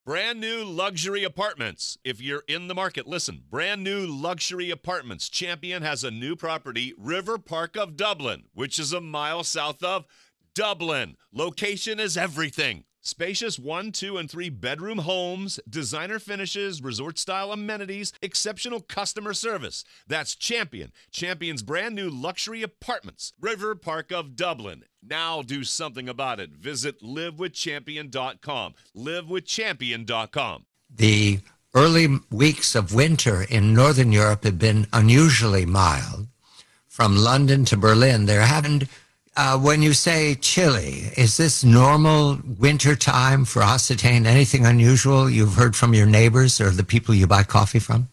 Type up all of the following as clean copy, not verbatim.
Brand new luxury apartments. If you're in the market, listen. Brand new luxury apartments. Champion has a new property, River Park of Dublin, which is a mile south of Dublin. Location is everything. Spacious 1, 2, and 3 bedroom homes, designer finishes, resort-style amenities, exceptional customer service. That's Champion. Champion's brand new luxury apartments, River Park of Dublin. Now do something about it. Visit livewithchampion.com. Livewithchampion.com. The early weeks of winter in Northern Europe have been unusually mild. From London to Berlin, there haven't. When you say chilly, is this normal winter time for Occitane? Anything unusual you've heard from your neighbors or the people you buy coffee from?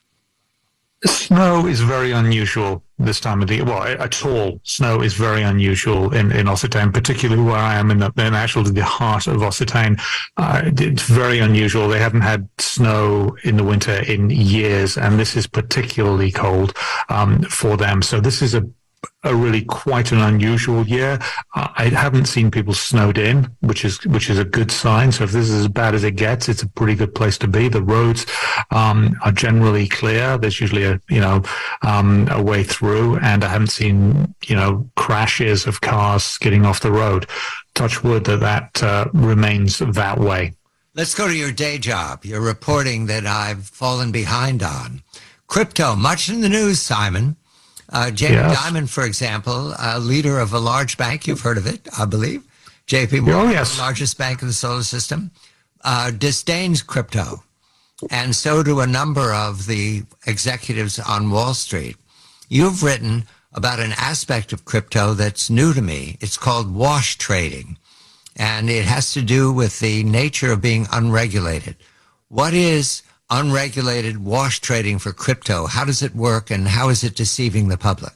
Snow is very unusual this time of the year. Well, at all, snow is very unusual in Occitane, particularly where I am in actually the heart of Occitane. It's very unusual. They haven't had snow in the winter in years, and this is particularly cold for them. So this is a really quite an unusual year. I haven't seen people snowed in, which is a good sign. So if this is as bad as it gets, it's a pretty good place to be. The roads are generally clear. There's usually a way through, and I haven't seen crashes of cars skidding off the road. Touch wood that remains that way. Let's go to your day job. You're reporting that I've fallen behind on crypto. Much in the news, Simon. Jamie Dimon, for example, leader of a large bank, you've heard of it, I believe, JP Morgan, the largest bank in the solar system, disdains crypto. And so do a number of the executives on Wall Street. You've written about an aspect of crypto that's new to me. It's called wash trading, and it has to do with the nature of being unregulated. What is unregulated wash trading for crypto? How does it work, and how is it deceiving the public?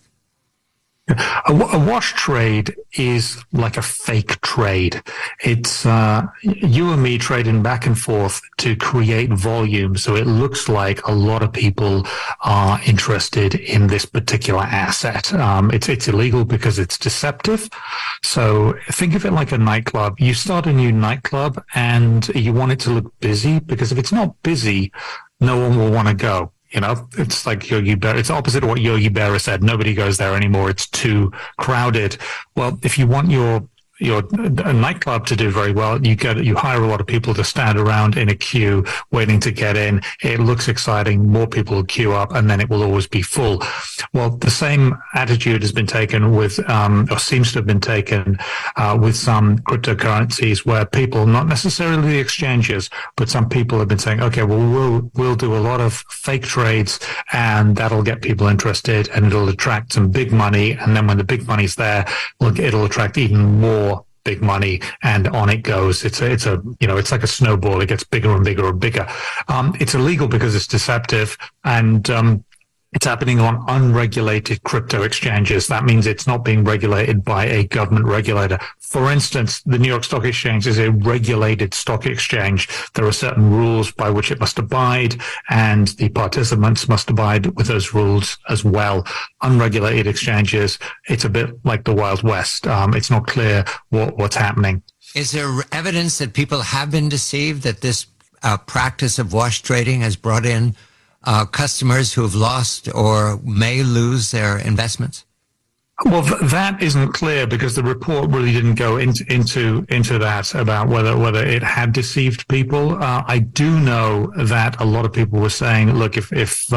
A wash trade is like a fake trade. It's you and me trading back and forth to create volume, so it looks like a lot of people are interested in this particular asset. It's illegal because it's deceptive. So think of it like a nightclub. You start a new nightclub and you want it to look busy, because if it's not busy, no one will want to go. It's like Yogi Berra. It's opposite of what Yogi Berra said. Nobody goes there anymore. It's too crowded. Well, if you want your nightclub to do very well, you hire a lot of people to stand around in a queue waiting to get in. It looks exciting. More people will queue up, and then it will always be full. Well, the same attitude has been taken with, or seems to have been taken with some cryptocurrencies, where people, not necessarily the exchanges, but some people have been saying, okay, well, we'll do a lot of fake trades, and that'll get people interested, and it'll attract some big money. And then when the big money's there, it'll attract even more big money, and on it goes. It's like a snowball. It gets bigger and bigger and bigger. It's illegal because it's deceptive, and it's happening on unregulated crypto exchanges. That means it's not being regulated by a government regulator. For instance, the New York Stock Exchange is a regulated stock exchange. There are certain rules by which it must abide, and the participants must abide with those rules as well. Unregulated exchanges, it's a bit like the Wild West. It's not clear what's happening. Is there evidence that people have been deceived, that this practice of wash trading has brought in customers who have lost or may lose their investments? Well, that isn't clear, because the report really didn't go into that about whether it had deceived people. I do know that a lot of people were saying, look, if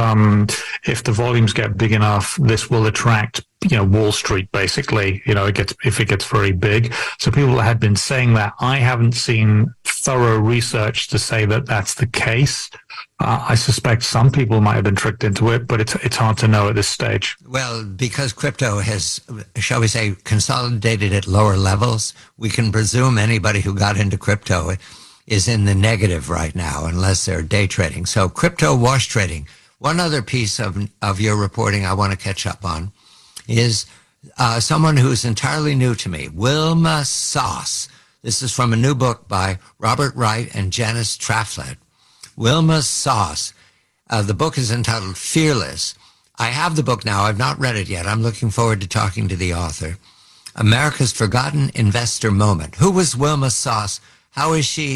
the volumes get big enough, this will attract Wall Street, basically. If it gets very big. So people had been saying that. I haven't seen thorough research to say that that's the case. I suspect some people might have been tricked into it, but it's hard to know at this stage. Well, because crypto has, shall we say, consolidated at lower levels, we can presume anybody who got into crypto is in the negative right now, unless they're day trading. So crypto wash trading. One other piece of your reporting I want to catch up on is someone who's entirely new to me, Wilma Soss. This is from a new book by Robert Wright and Janice Traflett. Wilma Soss. The book is entitled Fearless. I have the book now. I've not read it yet. I'm looking forward to talking to the author. America's Forgotten Investor Moment. Who was Wilma Soss? How is she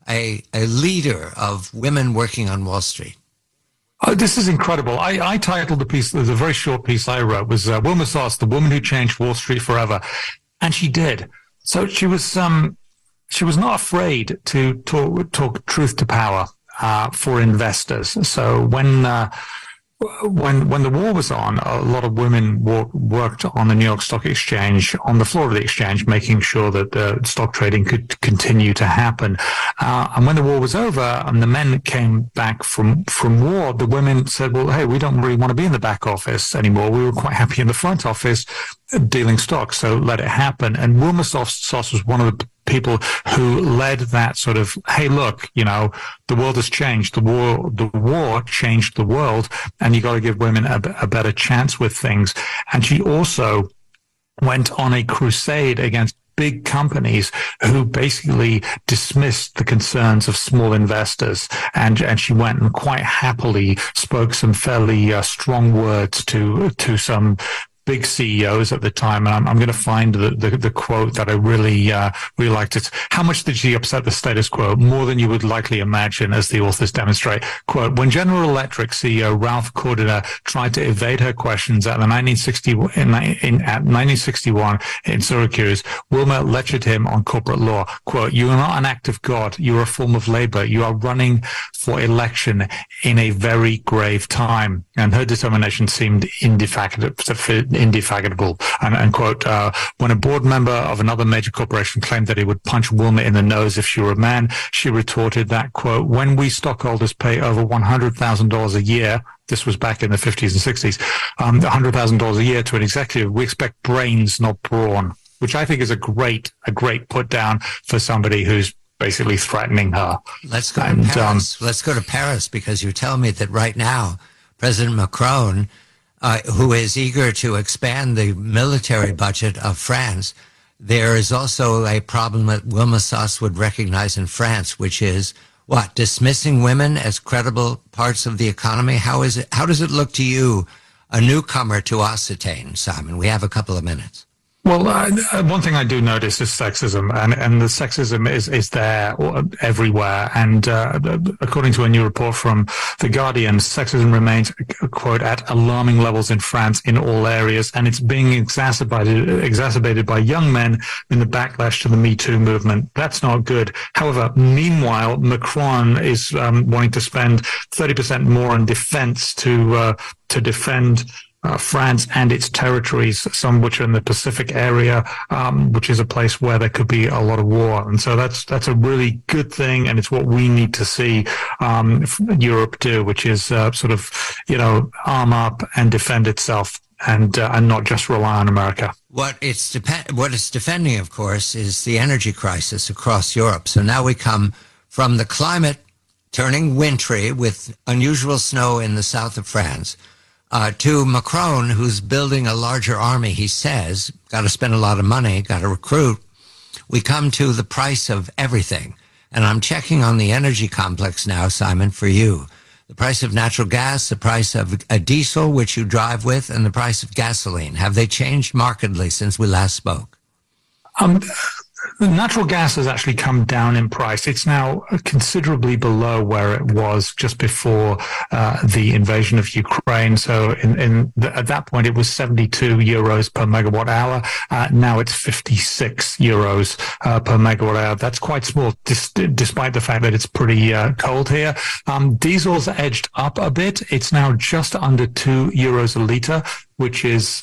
a leader of women working on Wall Street? Oh, this is incredible. I titled the piece, there's a very short piece I wrote, was Wilma Soss, the woman who changed Wall Street forever. And she did. So she was not afraid to talk truth to power for investors. So when the war was on, a lot of women worked on the New York Stock Exchange, on the floor of the exchange, making sure that the stock trading could continue to happen. And when the war was over and the men came back from war, the women said, well, hey, we don't really want to be in the back office anymore. We were quite happy in the front office dealing stocks, so let it happen. And Wilma Soss was one of the people who led that sort of, hey, look, the world has changed. The war changed the world, and you got to give women a better chance with things. And she also went on a crusade against big companies who basically dismissed the concerns of small investors. And she went and quite happily spoke some fairly strong words to some big CEOs at the time, and I'm going to find the quote that I really liked. It's, how much did she upset the status quo? More than you would likely imagine, as the authors demonstrate. Quote, when General Electric CEO Ralph Cordiner tried to evade her questions at 1961 in Syracuse, Wilma lectured him on corporate law. Quote, you are not an act of God. You are a form of labor. You are running for election in a very grave time. And her determination seemed indefatigable. And quote, when a board member of another major corporation claimed that he would punch Wilma in the nose if she were a man, she retorted that, quote, when we stockholders pay over $100,000 a year, this was back in the 50s and 60s, $100,000 a year to an executive, we expect brains, not brawn, which I think is a great put down for somebody who's basically threatening her. Let's go to Paris. Let's go to Paris, because you tell me that right now, President Macron, who is eager to expand the military budget of France, there is also a problem that Wilma Soss would recognize in France, which is what? Dismissing women as credible parts of the economy? How does it look to you, a newcomer to Occitane, Simon? We have a couple of minutes. Well, one thing I do notice is sexism, and the sexism is there everywhere. And according to a new report from The Guardian, sexism remains, quote, at alarming levels in France in all areas, and it's being exacerbated by young men in the backlash to the Me Too movement. That's not good. However, meanwhile, Macron is wanting to spend 30% more on defense to defend France and its territories, some which are in the Pacific area, which is a place where there could be a lot of war. And so that's a really good thing, and it's what we need to see Europe do, which is sort of, arm up and defend itself, and not just rely on America. What it's defending, of course, is the energy crisis across Europe. So now we come from the climate turning wintry with unusual snow in the south of France, to Macron, who's building a larger army, he says, got to spend a lot of money, got to recruit. We come to the price of everything. And I'm checking on the energy complex now, Simon, for you. The price of natural gas, the price of a diesel, which you drive with, and the price of gasoline. Have they changed markedly since we last spoke? Natural gas has actually come down in price. It's now considerably below where it was just before the invasion of Ukraine. So at that point, it was 72 euros per megawatt hour. Now it's 56 euros per megawatt hour. That's quite small, despite the fact that it's pretty cold here. Diesel's edged up a bit. It's now just under 2 euros a litre, which is,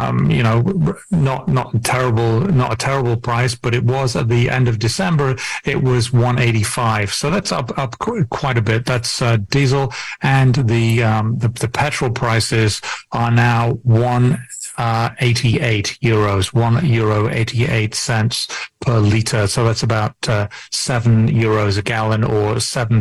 not a terrible price, but it was at the end of December, it was 185. So that's up quite a bit. That's diesel, and the petrol prices are now 1.88 euros, €1.88 per litre. So that's about €7 a gallon, or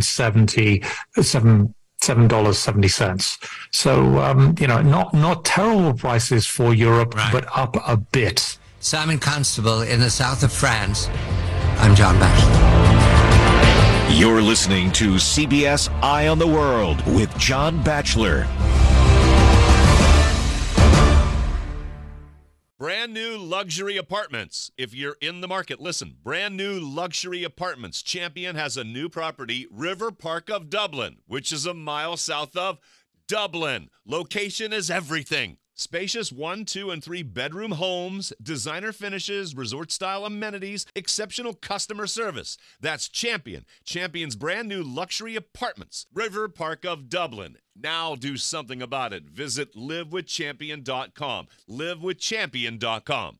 $7.70. So, not terrible prices for Europe, right, but up a bit. Simon Constable in the south of France. I'm John Batchelor. You're listening to CBS Eye on the World with John Batchelor. Brand new luxury apartments. If you're in the market, listen. Brand new luxury apartments. Champion has a new property, River Park of Dublin, which is a mile south of Dublin. Location is everything. Spacious 1, 2, and 3 bedroom homes, designer finishes, resort-style amenities, exceptional customer service. That's Champion. Champion's brand new luxury apartments, River Park of Dublin. Now do something about it. Visit livewithchampion.com. livewithchampion.com.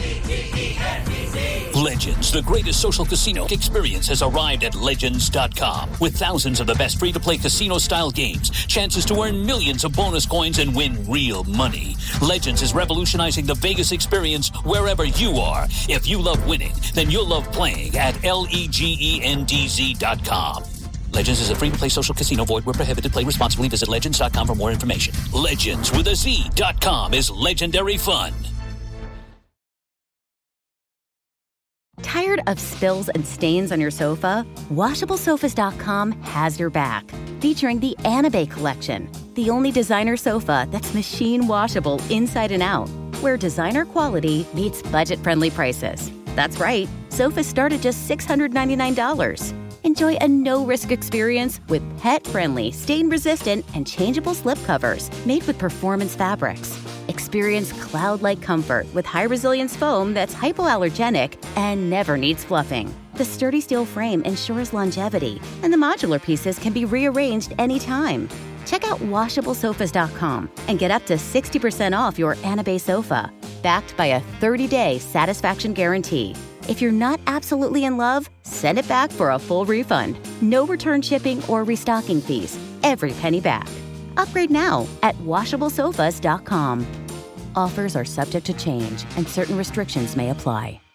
Legends, the greatest social casino experience, has arrived at Legends.com. With thousands of the best free-to-play casino-style games, chances to earn millions of bonus coins and win real money. Legends is revolutionizing the Vegas experience wherever you are. If you love winning, then you'll love playing at LEGENDZ.com. Legends is a free-to-play social casino. Void where prohibited. Play responsibly. Visit Legends.com for more information. Legends with a Z.com is legendary fun. Tired of spills and stains on your sofa? WashableSofas.com has your back. Featuring the Anabay Collection, the only designer sofa that's machine washable inside and out, where designer quality meets budget-friendly prices. That's right, sofas start at just $699. Enjoy a no-risk experience with pet-friendly, stain-resistant, and changeable slipcovers made with performance fabrics. Experience cloud-like comfort with high-resilience foam that's hypoallergenic and never needs fluffing. The sturdy steel frame ensures longevity, and the modular pieces can be rearranged anytime. Check out WashableSofas.com and get up to 60% off your Anabay sofa, backed by a 30-day satisfaction guarantee. If you're not absolutely in love, send it back for a full refund. No return shipping or restocking fees. Every penny back. Upgrade now at WashableSofas.com. Offers are subject to change and certain restrictions may apply.